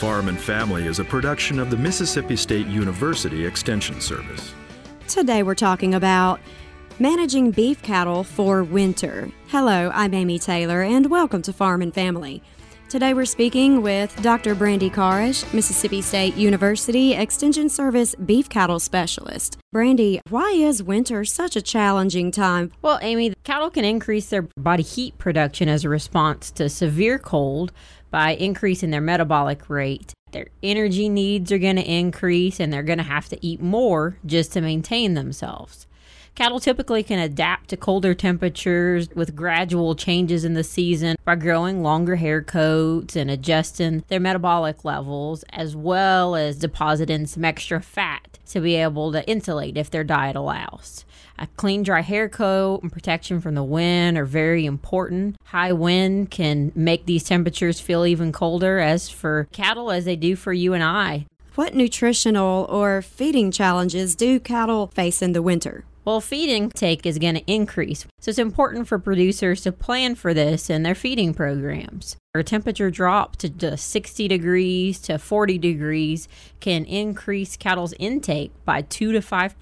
Farm and Family is a production of the Mississippi State University Extension Service. Today we're talking about managing beef cattle for winter. Hello, I'm Amy Taylor, and welcome to Farm and Family. Today we're speaking with Dr. Brandy Karish, Mississippi State University Extension Service beef cattle specialist. Brandy, why is winter such a challenging time? Well, Amy, cattle can increase their body heat production as a response to severe cold by increasing their metabolic rate. Their energy needs are going to increase, and they're going to have to eat more just to maintain themselves. Cattle typically can adapt to colder temperatures with gradual changes in the season by growing longer hair coats and adjusting their metabolic levels, as well as depositing some extra fat to be able to insulate if their diet allows. A clean, dry hair coat and protection from the wind are very important. High wind can make these temperatures feel even colder as for cattle as they do for you and I. What nutritional or feeding challenges do cattle face in the winter? Well, feed intake is going to increase, so it's important for producers to plan for this in their feeding programs. A temperature drop to just 60 degrees to 40 degrees can increase cattle's intake by 2 to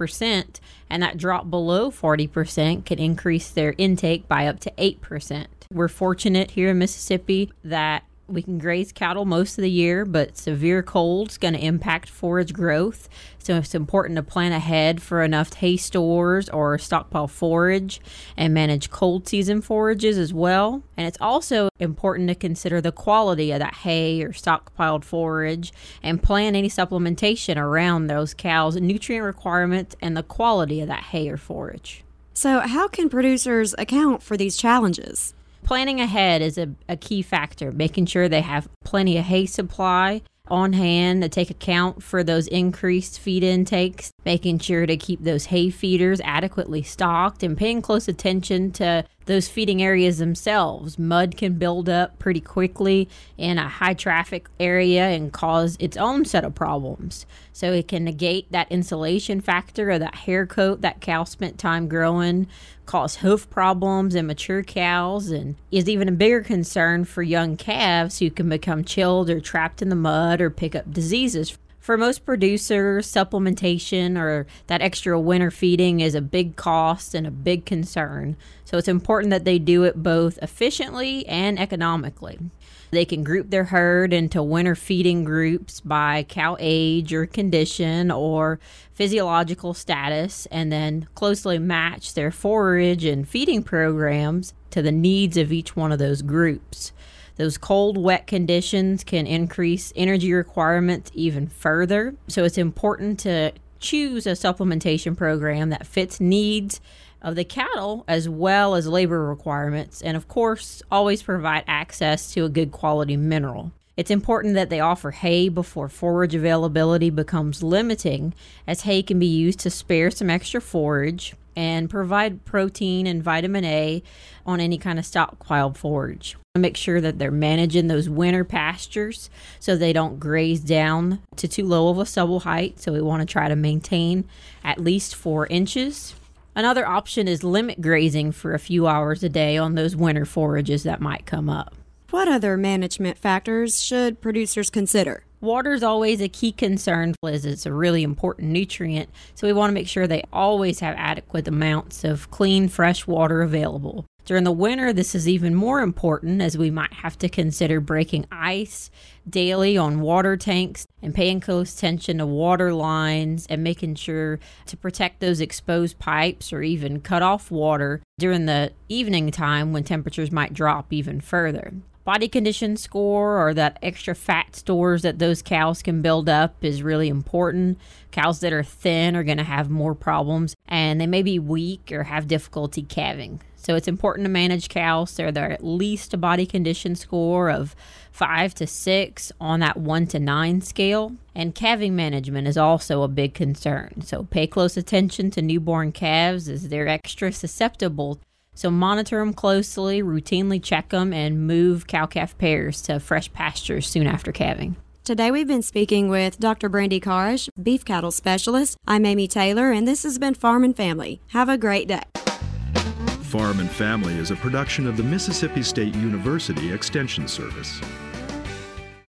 5%, and that drop below 40% can increase their intake by up to 8%. We're fortunate here in Mississippi that we can graze cattle most of the year, but severe cold is going to impact forage growth. So it's important to plan ahead for enough hay stores or stockpile forage and manage cold season forages as well. And it's also important to consider the quality of that hay or stockpiled forage and plan any supplementation around those cows' nutrient requirements and the quality of that hay or forage. So how can producers account for these challenges? Planning ahead is a key factor, making sure they have plenty of hay supply on hand to take account for those increased feed intakes, making sure to keep those hay feeders adequately stocked, and paying close attention to those feeding areas themselves. Mud can build up pretty quickly in a high traffic area and cause its own set of problems. So it can negate that insulation factor of that hair coat that cow spent time growing, cause hoof problems in mature cows, and is even a bigger concern for young calves who can become chilled or trapped in the mud or pick up diseases. For most producers, supplementation or that extra winter feeding is a big cost and a big concern. So it's important that they do it both efficiently and economically. They can group their herd into winter feeding groups by cow age or condition or physiological status, and then closely match their forage and feeding programs to the needs of each one of those groups. Those cold, wet conditions can increase energy requirements even further. So it's important to choose a supplementation program that fits needs of the cattle as well as labor requirements, and of course, always provide access to a good quality mineral. It's important that they offer hay before forage availability becomes limiting, as hay can be used to spare some extra forage and provide protein and vitamin A on any kind of stockpile forage. Make sure that they're managing those winter pastures so they don't graze down to too low of a stubble height. So we want to try to maintain at least 4 inches. Another option is limit grazing for a few hours a day on those winter forages that might come up. What other management factors should producers consider? Water is always a key concern as it's a really important nutrient, so we want to make sure they always have adequate amounts of clean, fresh water available. During the winter, this is even more important as we might have to consider breaking ice daily on water tanks and paying close attention to water lines and making sure to protect those exposed pipes or even cut off water during the evening time when temperatures might drop even further. Body condition score or that extra fat stores that those cows can build up is really important. Cows that are thin are going to have more problems, and they may be weak or have difficulty calving. So it's important to manage cows so they're at least a body condition score of 5 to 6 on that 1 to 9 scale. And calving management is also a big concern. So pay close attention to newborn calves as they're extra susceptible. So monitor them closely, routinely check them, and move cow-calf pairs to fresh pastures soon after calving. Today we've been speaking with Dr. Brandy Karish, beef cattle specialist. I'm Amy Taylor, and this has been Farm and Family. Have a great day. Farm and Family is a production of the Mississippi State University Extension Service.